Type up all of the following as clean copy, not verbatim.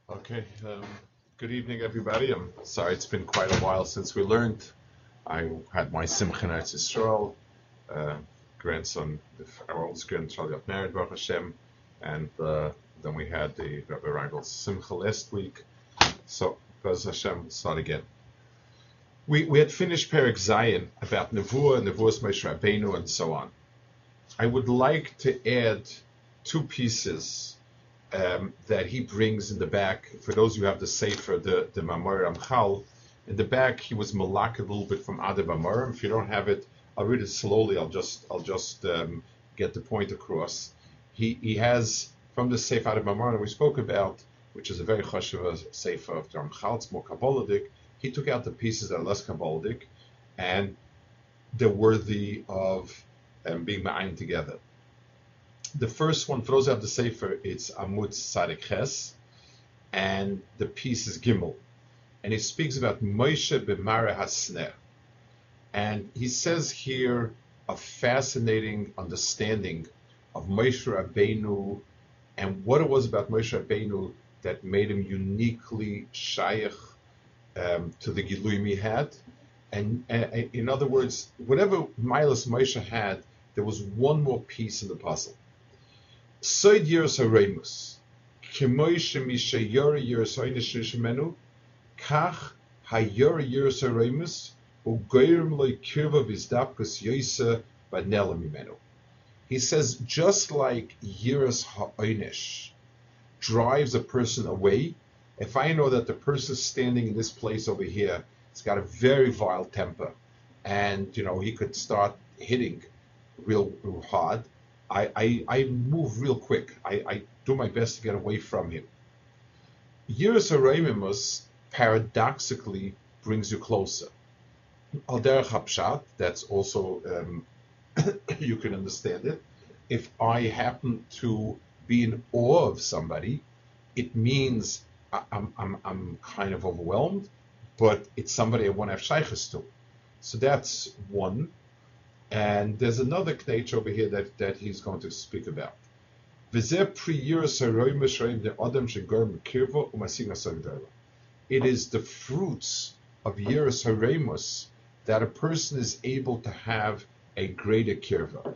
Okay, good evening, everybody. I'm sorry it's been quite a while since we learned. I had my Simcha Eretz Yisrael, uh, grandson, our oldest grandchild got married, Baruch Hashem, and then we had the Rabbi Rangel's Simcha last week. So, Baruch Hashem, we'll start again. We had finished Perek Zayin about Nevuah's Moshe Rabbeinu, and so on. I would like to add two pieces that he brings in the back. For those who have the Sefer, the Mamor Ramchal, in the back he was malak a little bit from Adi Mamorim. If you don't have it, I'll read it slowly. I'll just get the point across. He has from the Sefer Adi Mamorim we spoke about, which is a very chashuv Sefer of Ramchal. It's more Kabbalic. He took out the pieces that are less Kabbalic, and they're worthy of being ma'ayin together. The first one, for those who have the Sefer, it's Amud Sadik Ches, and the piece is Gimel. And he speaks about Moshe b'Mara Hasner. And he says here a fascinating understanding of Moshe Rabbeinu and what it was about Moshe Rabbeinu that made him uniquely shaykh to the Giluim he had. And in other words, whatever Milas Moshe had, there was one more piece in the puzzle. Soid Yeros HaReimus, K'moy shemisha Yora Yeros HaReimus Shemenu, Kach HaYora Yeros HaReimus, U'goyrim Loi Kirva V'Zdapkus Yoisa V'Nela Mimenu. He says, just like Yeros HaOinesh drives a person away, if I know that the person standing in this place over here has got a very vile temper, and he could start hitting real hard, I move real quick. I do my best to get away from him. Yeros HaReimus paradoxically brings you closer. Al derech hapshat, that's also you can understand it. If I happen to be in awe of somebody, it means I'm kind of overwhelmed, but it's somebody I want to have shaykhs to. So that's one. And there's another knech over here that he's going to speak about. It is the fruits of Yeros HaReimus that a person is able to have a greater kirva.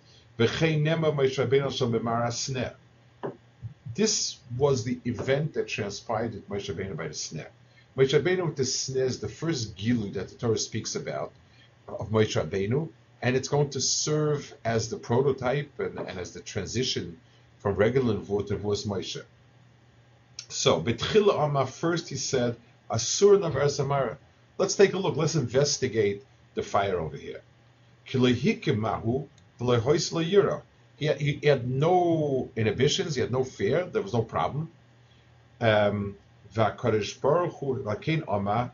This was the event that transpired at Moshe Rabbeinu by the sneh. Moshe Rabbeinu with the sneh is the first gilu that the Torah speaks about of Moshe Rabbeinu, and it's going to serve as the prototype and as the transition from regular Nevuah to Nevuah's Moshe. So, B'tchila Amma, first he said, Asur Navar Samara. Let's take a look, let's investigate the fire over here. Kilehikimahu v'lehois lo. He had no inhibitions, he had no fear, there was no problem. V'akadosh Baruch Hu lakein Amma.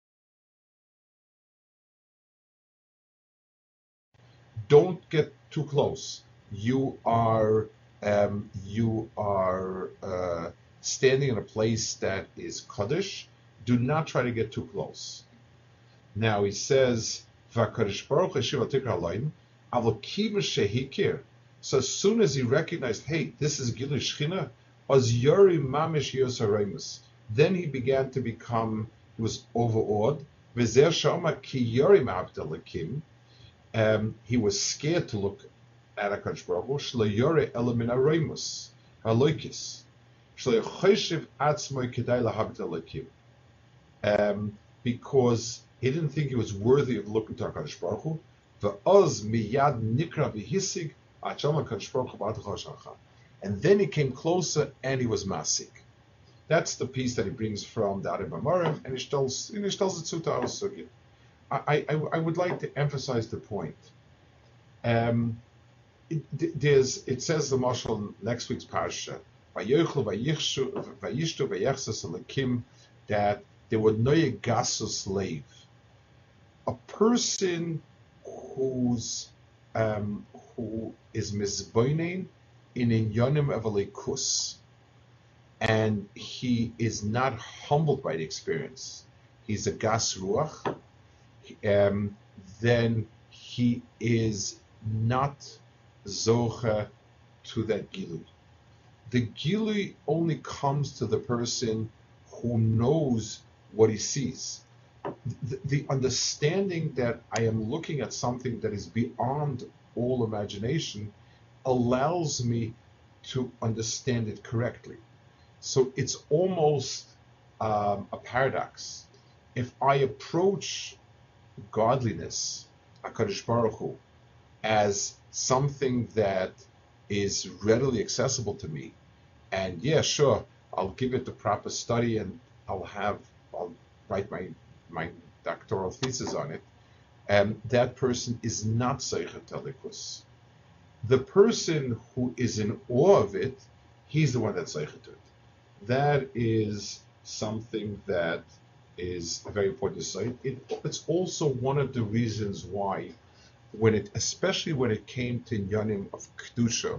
Don't get too close. You are standing in a place that is Kaddish. Do not try to get too close. Now he says, "V'akadosh Baruch Hashem atikra aloim avokim shehikir." So as soon as he recognized, hey, this is Gilui Shechina, az yori mamish Yeros HaReimus. Then he began to become, he was overawed. V'zer shama ki yori ma'abdelakim. He was scared to look at HaKadosh Baruch Hu. Shlo yore ela min hareimus haloikis. Shlo yochoshev atzmoi kedai lahabdelakim. Because he didn't think he was worthy of looking to HaKadosh Baruch Hu. V'oz miyad nikra v'hisig acham HaKadosh Baruch Hu b'atachoshacha. And then he came closer and he was masik. That's the piece that he brings from the Adi Mamorim, and he tells the Tzuta Sugya. I would like to emphasize the point. It says the Mashal next week's parasha, that there were noye gasus slave. A person who is mizboinen in inyonim evalikus, and he is not humbled by the experience. He's a gas ruach. Then he is not zocha to that gilui. The Gilui only comes to the person who knows what he sees. The understanding that I am looking at something that is beyond all imagination allows me to understand it correctly. So it's almost a paradox. If I approach godliness, HaKadosh Baruch Hu, as something that is readily accessible to me, and yeah, sure, I'll give it the proper study and I'll write my doctoral thesis on it, that person is not Zeichet Elikus. The person who is in awe of it, he's the one that's Zeichet to it. That is something that is very important to say. It's also one of the reasons why, especially when it came to Yanim of Kedusha,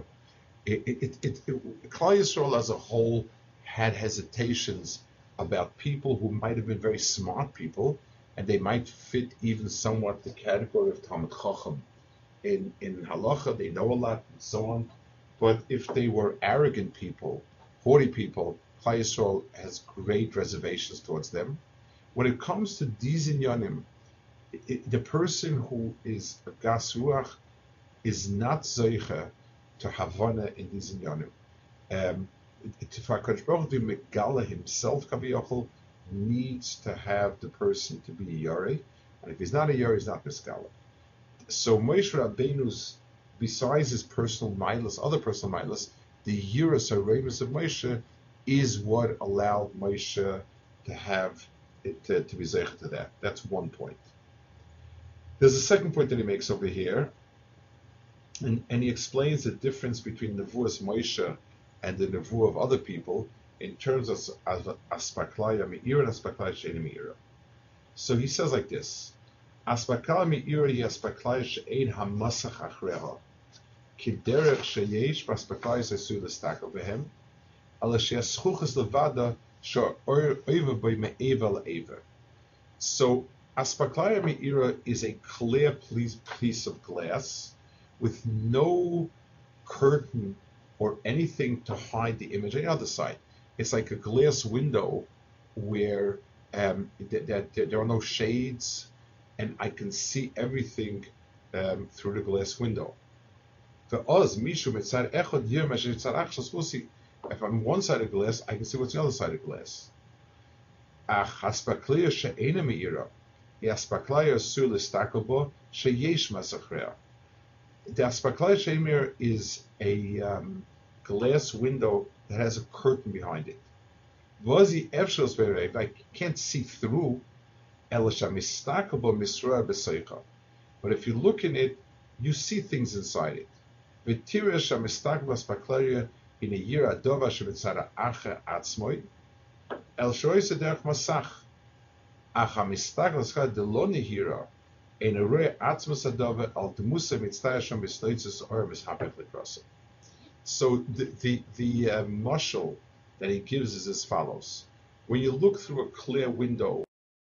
Klal Yisrael as a whole had hesitations about people who might have been very smart people, and they might fit even somewhat the category of Talmid Chacham. In halacha, they know a lot and so on. But if they were arrogant people, haughty people, Klal Yisrael has great reservations towards them. When it comes to these inyanim, the person who is a gas ruach is not zeicha to havana in these inyanim. HaKadosh Baruch Hu Megala himself, Kaviyachol, needs to have the person to be a Yareh, and if he's not a Yareh, he's not Miskala. So Moshe Rabbeinu's, besides his personal milas, other personal milas, the Yiras Haremus of Moshe is what allowed Moshe to have it to be zeichet to that. That's one point. There's a second point that he makes over here, and he explains the difference between Nevuas Moshe and the Nevuah of other people in terms of Aspaklaya Me'ira and Aspaklaya She'ena Me'ira. So he says like this: Aspaklaya Me'ira hi Aspaklaya She'en HaMasach Achreha Kiderech Sheyesh Aspaklaya Sesu L'Stakel Behem Ala She'aschuches Levada She'oiva B'y Me'eva L'Eva. So Aspaklaya Me'ira is a clear piece of glass with no curtain or anything to hide the image on the other side. It's like a glass window where there are no shades, and I can see everything through the glass window. If I'm on one side of the glass, I can see what's on the other side of the glass. The Aspaklaya She'ena is a glass window that has a curtain behind it. I can't see through, but if you look in it, you see things inside it. So the mashal that he gives is as follows: when you look through a clear window,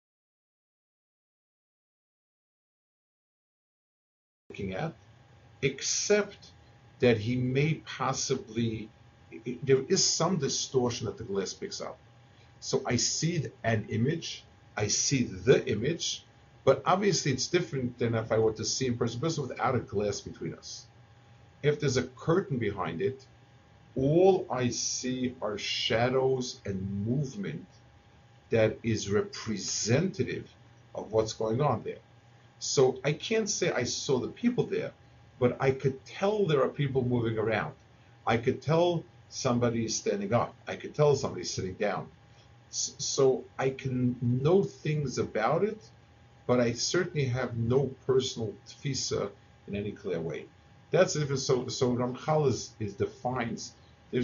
looking at, except that he may possibly, there is some distortion that the glass picks up. So I see an image, I see the image, but obviously it's different than if I were to see in person without a glass between us. If there's a curtain behind it, all I see are shadows and movement that is representative of what's going on there. So I can't say I saw the people there, but I could tell there are people moving around. I could tell somebody is standing up. I could tell somebody's sitting down. So I can know things about it, but I certainly have no personal tfisa in any clear way. That's the difference. So Ramchal defines you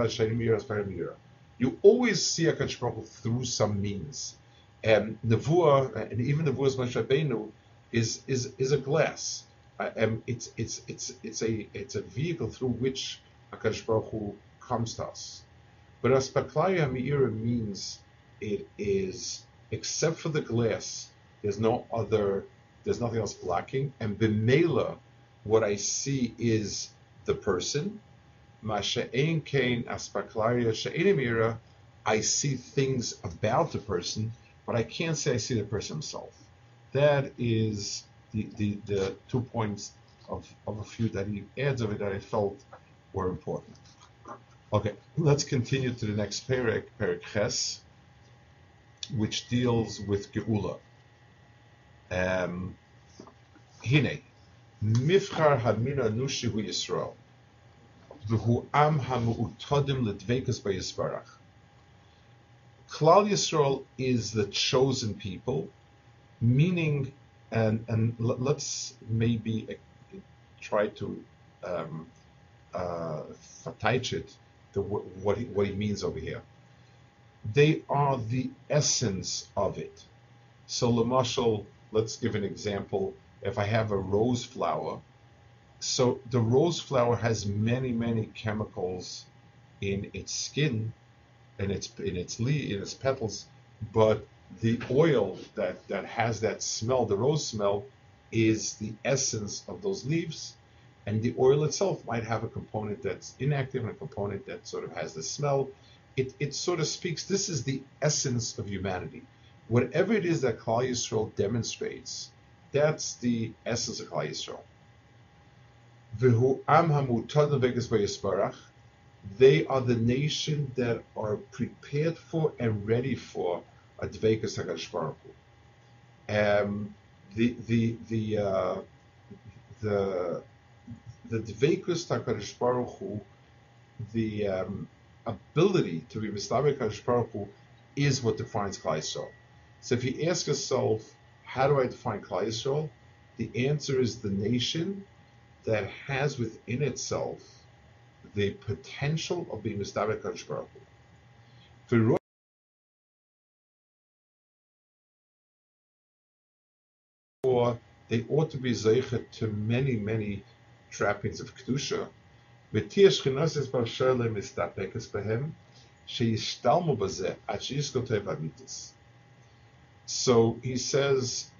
always see HaKadosh Baruch Hu through some means. Nevuah, and even Nevuah's Moshe Rabbeinu is a glass. It's a vehicle through which HaKadosh Baruch Hu comes to us. But Aspaklaya Me'ira means it is, except for the glass, there's nothing else blocking. And B'meila, what I see is the person, Masha'ein kain aspaklaria she'enemira. I see things about the person, but I can't say I see the person himself. That is the 2 points of a few that he adds of it that I felt were important. Okay, let's continue to the next Perek Ches, which deals with Geula. Hine, Mifchar Hamina Nushi Hu Yisrael, V'hu Am HaMu'utadim L'Dveikus BaYisbarach. Klal Yisrael is the chosen people, meaning, and let's maybe try to verteich it, what he means over here. They are the essence of it. So, Lamashal, let's give an example. If I have a rose flower, so the rose flower has many, many chemicals in its skin, in its petals, but the oil that has that smell, the rose smell, is the essence of those leaves, and the oil itself might have a component that's inactive and a component that sort of has the smell. It sort of speaks. This is the essence of humanity. Whatever it is that Klal Yisrael demonstrates, that's the essence of Klal Yisrael. V'hu am hamutad levegas b'yisbarach. They are the nation that are prepared for and ready for a dveikus HaKadosh Baruch Hu. The dveikus HaKadosh Baruch Hu, the ability to be mistabek HaKadosh Baruch Hu, is what defines Klal Yisrael. So if you ask yourself, how do I define Klal Yisrael? The answer is the nation that has within itself the potential of being mistabek HaKadosh Baruch Hu. They ought to be zeichet to many, many trappings of kedusha. So he says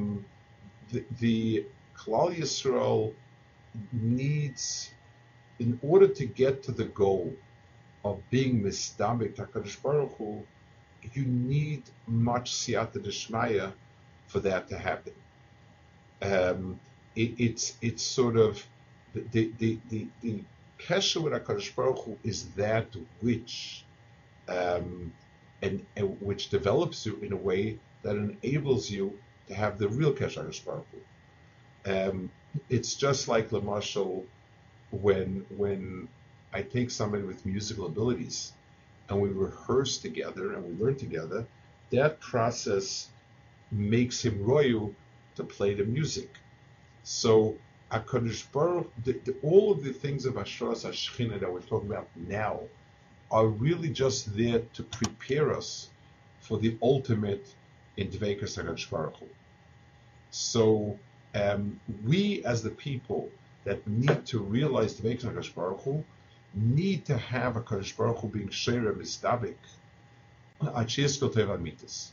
the Klal Yisrael needs, in order to get to the goal of being mistabek HaKadosh Baruch Hu, you need much siyata d'shmaya for that to happen. It's sort of the kesher with HaKadosh Baruch Hu is that which and which develops you in a way that enables you to have the real kesher HaKadosh Baruch Hu. It's just like Lamashal, when I take somebody with musical abilities and we rehearse together and we learn together, that process makes him royu to play the music. So HaKadosh Baruch, all of the things of Hashras HaShechina that we're talking about now are really just there to prepare us for the ultimate in Dveikus HaKadosh Baruch Hu. So we as the people that need to realize Dveikus HaKadosh Baruch Hu need to have HaKadosh Baruch Hu being Sheira Mistabik Achias Kotev Amitis.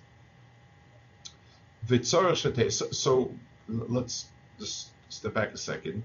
So let's just step back a second.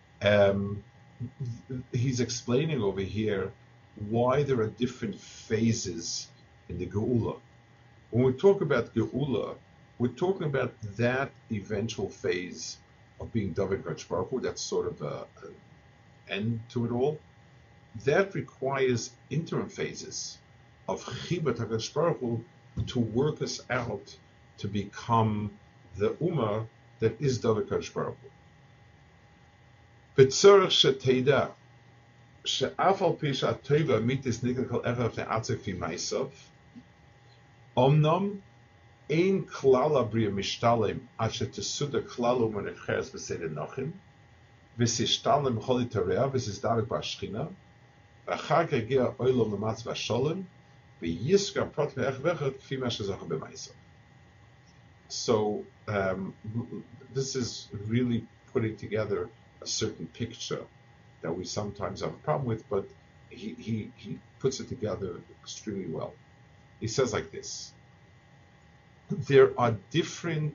He's explaining over here why there are different phases in the Geula. When we talk about Geula, we're talking about that eventual phase of being David HaKadosh Baruch Hu. That's sort of an end to it all. That requires interim phases of Chibat HaKadosh Baruch Hu to work us out to become the Ummah that is David HaKadosh Baruch Hu. B'tzorach sheteida she'af al pi she'atova mitis nikol kol echad ne'atzek fi ma'asav omnom ein klal habriya mishtalem ad shetesuda klal u'man echeres b'seder nochim v'sishtalem b'chol yitareah v'sizdarek b'ashchina v'achar כך yagia oilom l'matz v'sholem v'yiskar prot ve'ech v'echad kfi ma shezocha b'ma'asav. So this is really putting together a certain picture that we sometimes have a problem with, but he puts it together extremely well. He says like this: there are different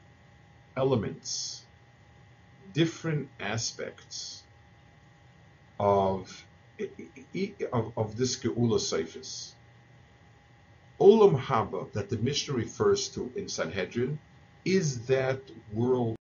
elements, different aspects of this Geula Seifis. Olam Haba that the Mishnah refers to in Sanhedrin is that world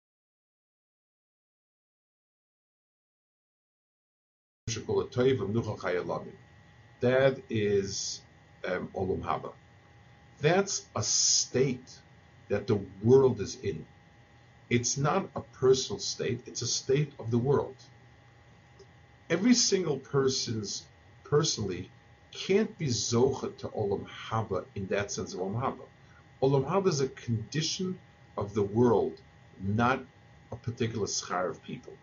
that is Olam Haba. That's a state that the world is in. It's not a personal state, it's a state of the world. Every single personally can't be zocha to Olam Haba in that sense of Olam Haba. Olam Haba is a condition of the world, not a particular schar of people.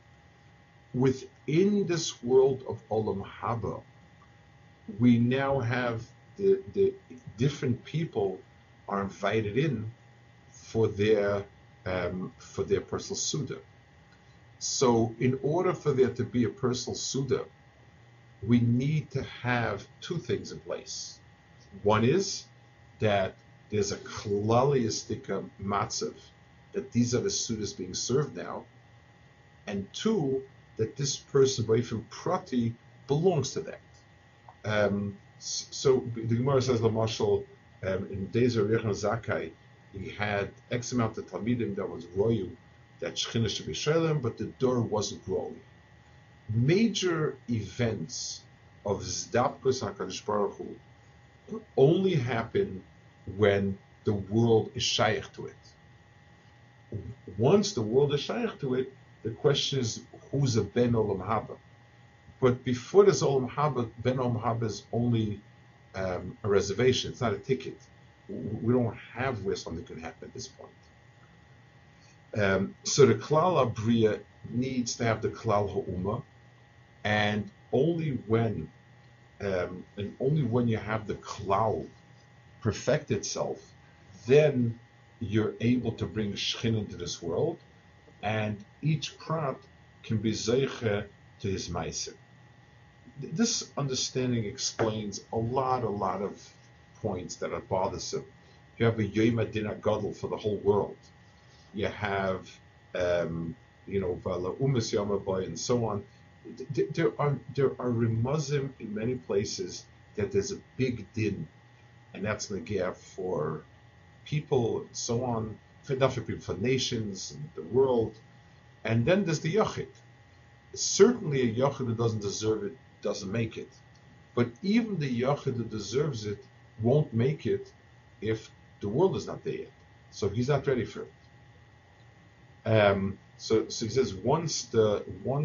Within this world of Olam Haba, we now have the different people are invited in for their personal Suda. So in order for there to be a personal Suda, we need to have two things in place. One is that there's a klaliistika matzav, that these are the Sudas being served now, and two, that this person, Ba'ifim Prati, belongs to that. So the Gemara says, Lamashal, in days of Rechon Zakai, he had X amount of Talmidim that was royu, that Shechina should be Shalem, but the door wasn't growing. Major events of Zdapkus HaKadosh Baruch Hu only happen when the world is shaykh to it. Once the world is shaykh to it, the question is, who's a Ben Olam Haba? But before this Olam Haba, Ben Olam Haba is only a reservation. It's not a ticket. We don't have where something can happen at this point. So the Klal Abriya needs to have the Klal Ha'uma, and only when you have the Klal perfect itself, then you're able to bring Shechin into this world, and each prat can be zeiche to his ma'aser. This understanding explains a lot of points that are bothersome. You have a Yom Adin Gadol for the whole world. You have, Vala Umas Yom Haba and so on. There are remuzim in many places that there's a big din, and that's negea for people and so on, not for people, for nations and the world. And then there's the Yachid. Certainly a Yachid who doesn't deserve it doesn't make it. But even the Yachid who deserves it won't make it if the world is not there yet. So he's not ready for it. So he says once there's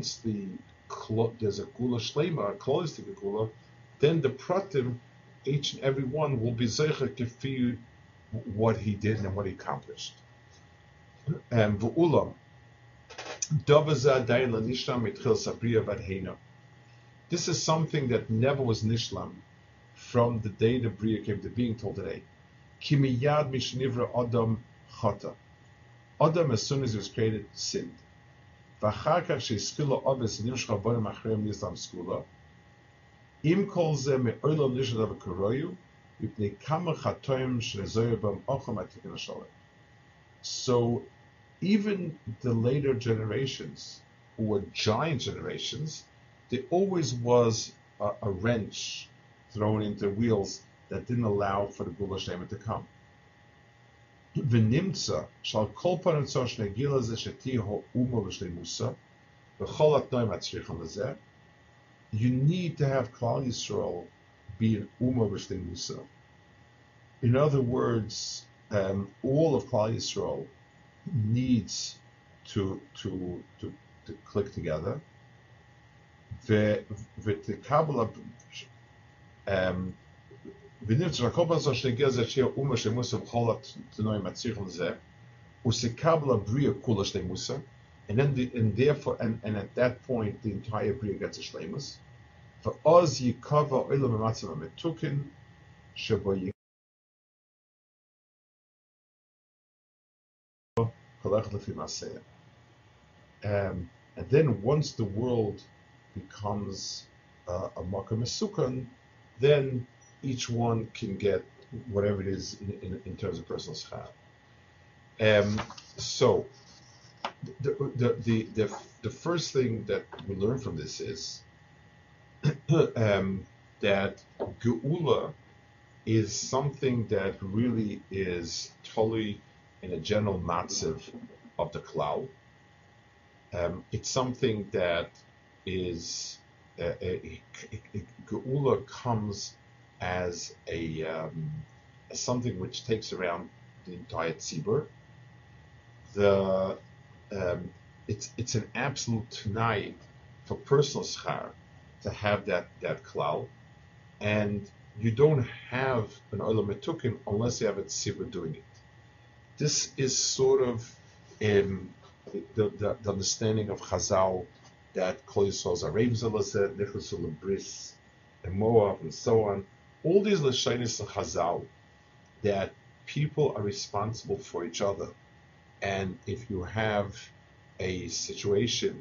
a kula shlema, a kloistik kula, then the pratim, each and every one will be zeicha kefi what he did and what he accomplished. V'ulam davaza dayin lanishlam mitchil sabriya vadheina. This is something that never was nishlam from the day the bria came to being till today. Kimiyad mishnivra adam chata. Adam, as soon as he was created, sinned. V'achar she'skila obes nimshcha bonim achreim nizlam skula. Im kol ze me'olam nishadav karoyu mipnei kama chatoim she'zoyer bam ocham atikin hashalem. So even the later generations, who were giant generations, there always was a wrench thrown into wheels that didn't allow for the Gula Shlema to come. V'nimtza shal kol panim tzor shnegila ze sheti ha'uma v'shleimusa v'chol atnoim atzrichon lezeh. You need to have Klal Yisrael be an uma v'shleimusa. In other words, all of Klal Yisrael needs to click together. V'tekabla v'nimtza shal kol panim tzor shnegila ze sheti ha'uma v'shleimusa v'chol atnoim atzrichon lezeh usekabla bria kula shleimusa, and therefore at that point the entire bria gets a shleimus. For Oz yikava olam ematzav metukin shebo yikavach lefi maseh. And then once the world becomes a makam mesukan, then each one can get whatever it is in terms of personal schar. So the first thing that we learn from this is that Geula is something that really is totally in a general matziv of the Klal. It's something that is Geula comes as as something which takes around the entire tzibur. It's an absolute tonight for personal schar to have that klal, and you don't have an olam etukin unless you have a tzibur doing it. This is sort of the understanding of Chazal that Kol Yisrael's Areim Zelazeh, Nichusul Bris, and Moab, and so on. All these lashonos of Chazal that people are responsible for each other, and if you have a situation,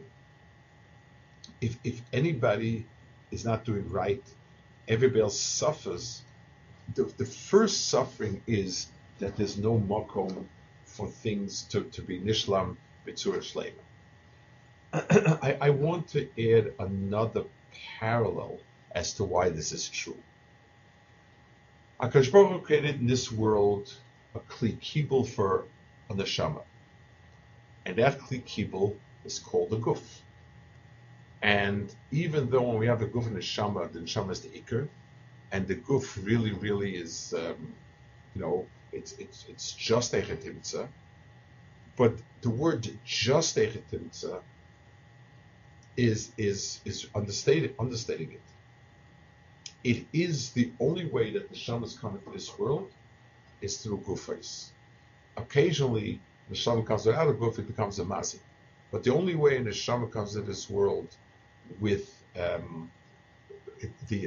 if anybody is not doing right, everybody else suffers. The first suffering is that there's no makom for things to be nishlam b'tzura shleima. I want to add another parallel as to why this is true. HaKadosh Baruch Hu created in this world a kli kibul for a neshama, and that kli kibul is called a guf. And even though when we have a guf and neshama, the neshama is the ikr, and the guf really is, it's just eichet timtza. But the word just eichet timtza is understating it. It is the only way that the neshama comes into this world is through gufais. Occasionally, the neshama comes out of guf, it becomes a mazi. But the only way the neshama comes into this world with the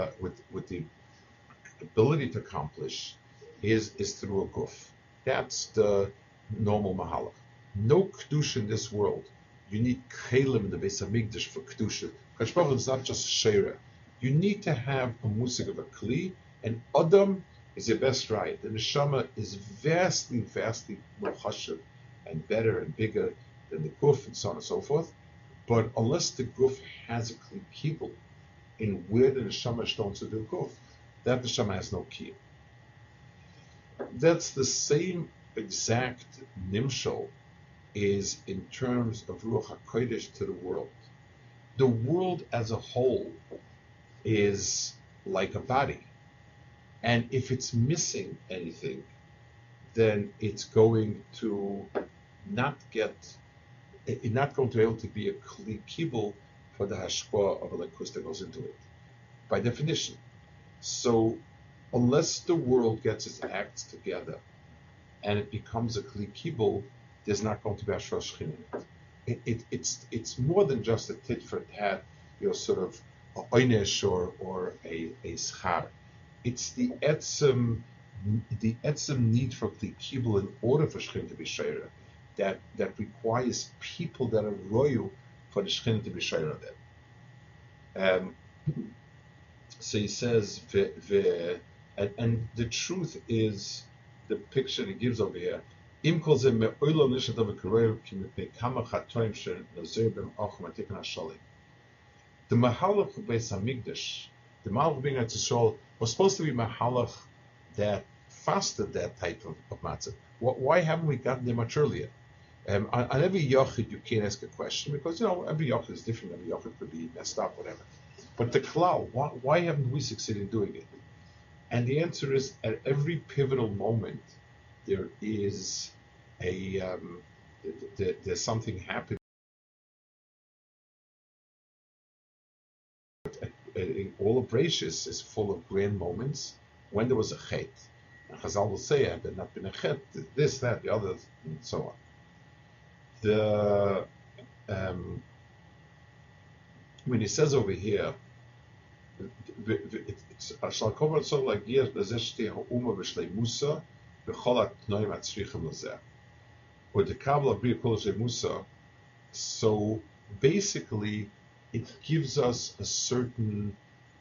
ability to accomplish is through a guf. That's the normal mahalach. No kedusha in this world. You need kelim in the Beis Hamikdash for kedusha. Kadosh Baruch Hu is not just sheira. You need to have a musig of a kli, and Adam is your best right. The neshama is vastly more chashuv and better and bigger than the guf and so on and so forth. But unless the guf has a kli kibul in where the neshama is to the guf, that neshama has no key. That's the same exact nimshal is in terms of Ruach HaKodesh to the world. The world as a whole is like a body. And if it's missing anything, then it's going to not be able to be a kli kibul for the hashpah of a lekus that goes into it, by definition. So, unless the world gets its acts together and it becomes a kli kibul, there's not going to be a shrosh in it. It's more than just a tit for tat, sort of a oynesh or a schar. It's the etzem need for kli kibul in order for shchin to be sheira, that requires people that are royal for the shchin to be sheira then. So he says, and the truth is, the picture he gives over here. The Mahalach of Beis Hamikdash, the Mahalach being at Yisrael, was supposed to be Mahalach that fasted that type of matzah. Why haven't we gotten there much earlier? On every Yochid you can't ask a question because every Yochid is different. Every Yochid could be messed up, whatever. But the Klal, why haven't we succeeded in doing it? And the answer is, at every pivotal moment, there is there's something happening. All of Bereshis is full of grand moments when there was a chet. And Chazal will say, had there not been a chet, this, that, the other, and so on. When he says over here, shall come so like years bezeshti ha'uma b'shlei Musa b'chol ha'tnoim ha'tzrichim l'zeh. Or the Kabbalah b'ri kol shlei Musa. So basically, it gives us a certain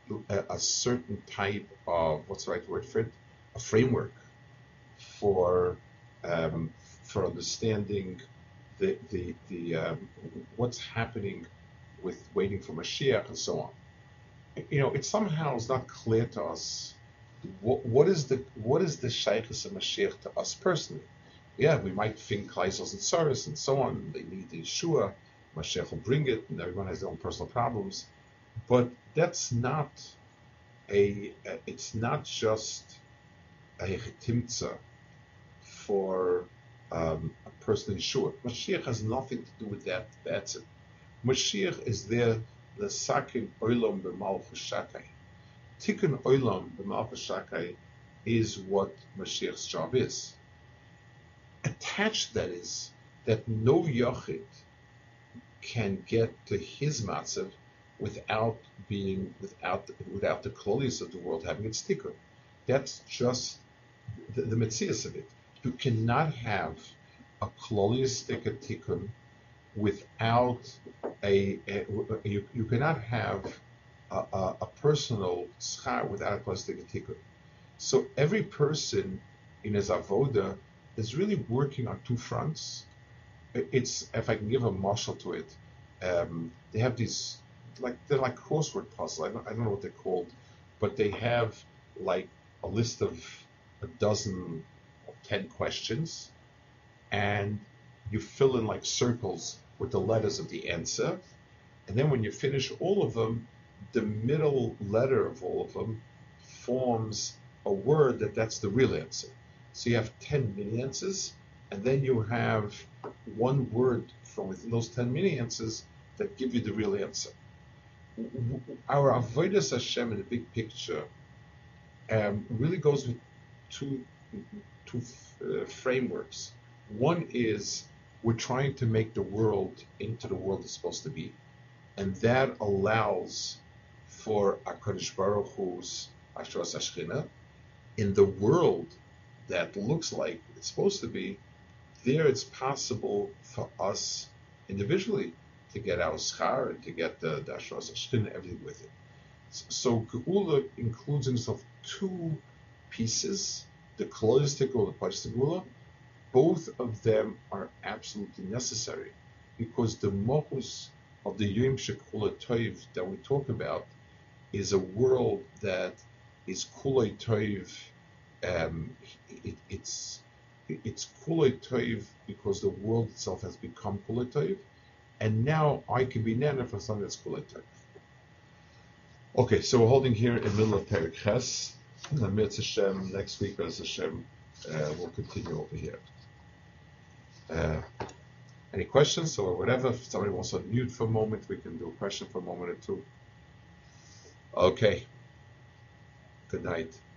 type of, what's the right word for it? A framework for understanding what's happening with waiting for Mashiach and so on. It somehow is not clear to us what is the shaykhus of Mashiach to us personally. Yeah, we might think Kaisers and Saras and so on. They need the Yeshua. Mashiach will bring it, and everyone has their own personal problems. But that's not it's not just a timtza for a person in Yeshua. Mashiach has nothing to do with that. That's it. Mashiach is there, the sakin olam b'malchus shakai. Tikkun olam b'malchus shakai is what Mashiach's job is. Attached to that is that no yochid can get to his matzav without the klolius of the world having its tikkun. That's just the metzias of it. You cannot have a klolius tikkun without you cannot have a personal schar without a klolius tikkun. So every person in his avoda is really working on two fronts. It's, if I can give a marshal to it, they have these, they're like crossword puzzles. I don't know what they're called, but they have like a list of a dozen or 10 questions, and you fill in like circles with the letters of the answer, and then when you finish all of them, the middle letter of all of them forms a word that's the real answer. So you have 10 mini answers, and then you have one word from within those 10 mini answers that give you the real answer. Our avodas Hashem in the big picture really goes with two frameworks. One is we're trying to make the world into the world it's supposed to be, and that allows for HaKadosh Baruch Hu's Ashras Ashchina in the world that looks like it's supposed to be. There it's possible for us individually to get our schar and to get the Ashras Ashchina, everything with it. So Geula includes in itself two pieces, the Klolis Tikul and the Pashas Geula. Both of them are absolutely necessary, because the Mohus of the Yom Shekula Toiv that we talk about is a world that is Kulei Toiv. It's Kulei Toiv because the world itself has become Kulei Toiv, and now I can be nana for something that's Kulei Toiv. Okay, so we're holding here in the middle of Perek Ches, and then Mitzvah Hashem next week, as Hashem, we'll continue over here. Any questions or whatever? If somebody wants to unmute for a moment, we can do a question for a moment or two. Okay. Good night.